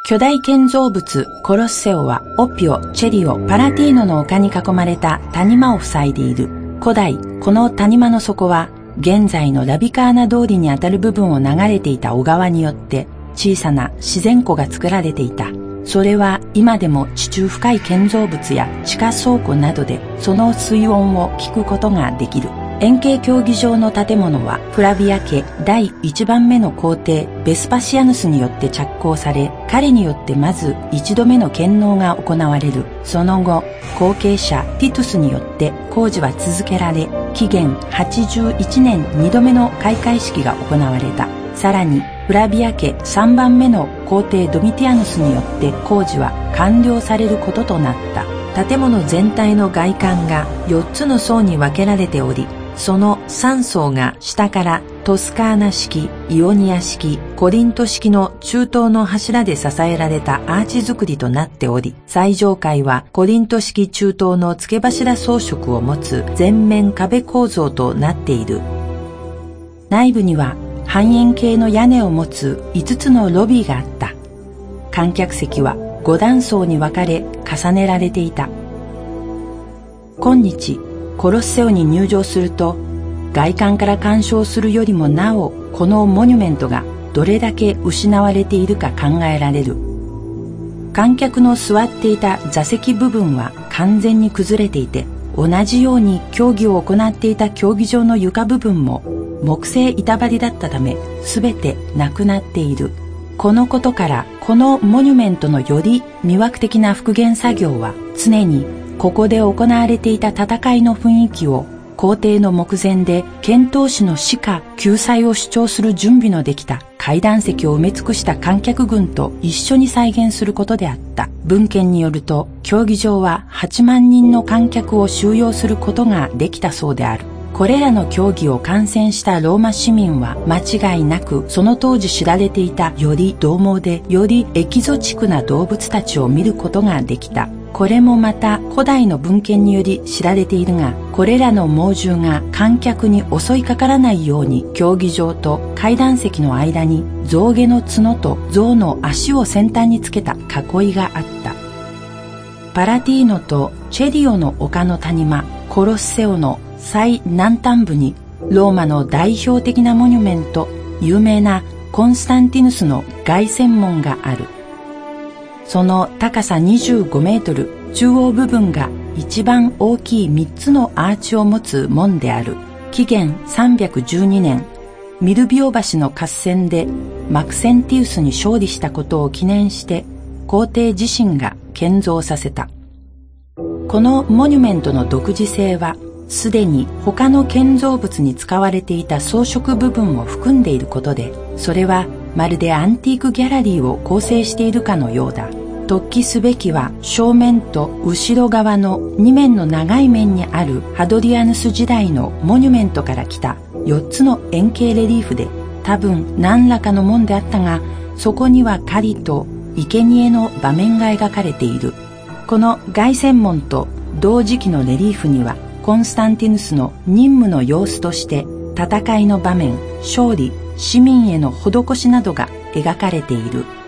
巨大建造物コロッセオはオピオ、チェリオ、パラティーノの丘に囲まれた谷間を塞いでいる。古代、この谷間の底は現在のラビカーナ通りにあたる部分を流れていた小川によって小さな自然湖が作られていた。それは今でも地中深い建造物や地下倉庫などでその水温を聞くことができる。円形競技場の建物はフラビア家第1番目の皇帝ベスパシアヌスによって着工され、彼によってまず1度目の献納が行われる。その後、後継者ティトゥスによって工事は続けられ、紀元81年2度目の開会式が行われた。さらにフラビア家3番目の皇帝ドミティアヌスによって工事は完了されることとなった。建物全体の外観が4つの層に分けられており、その3層が下からトスカーナ式、イオニア式、コリント式の中東の柱で支えられたアーチ造りとなっており、最上階はコリント式中東の付け柱装飾を持つ全面壁構造となっている。内部には半円形の屋根を持つ5つのロビーがあった。観客席は5段層に分かれ重ねられていた。今日コロッセオに入場すると、外観から鑑賞するよりもなおこのモニュメントがどれだけ失われているか考えられる。観客の座っていた座席部分は完全に崩れていて、同じように競技を行っていた競技場の床部分も木製板張りだったため全てなくなっている。このことからこのモニュメントのより魅惑的な復元作業は常にここで行われていた戦いの雰囲気を皇帝の目前で遣唐使の死か救済を主張する準備のできた階段席を埋め尽くした観客群と一緒に再現することであった。文献によると競技場は8万人の観客を収容することができたそうである。これらの競技を観戦したローマ市民は間違いなくその当時知られていたより獰猛でよりエキゾチックな動物たちを見ることができた。これもまた古代の文献により知られているが、これらの猛獣が観客に襲いかからないように競技場と階段席の間に象牙の角と象の足を先端につけた囲いがあった。パラティーノとチェリオの丘の谷間コロッセオの最南端部にローマの代表的なモニュメント、有名なコンスタンティヌスの凱旋門がある。その高さ25メートル、中央部分が一番大きい3つのアーチを持つ門である。紀元312年、ミルビオ橋の合戦でマクセンティウスに勝利したことを記念して皇帝自身が建造させた。このモニュメントの独自性はすでに他の建造物に使われていた装飾部分を含んでいることで、それはまるでアンティークギャラリーを構成しているかのようだ。突起すべきは正面と後ろ側の2面の長い面にあるハドリアヌス時代のモニュメントから来た4つの円形レリーフで、多分何らかの門であったが、そこには狩りと生贄の場面が描かれている。この凱旋門と同時期のレリーフにはコンスタンティヌスの任務の様子として戦いの場面、勝利、市民への施しなどが描かれている。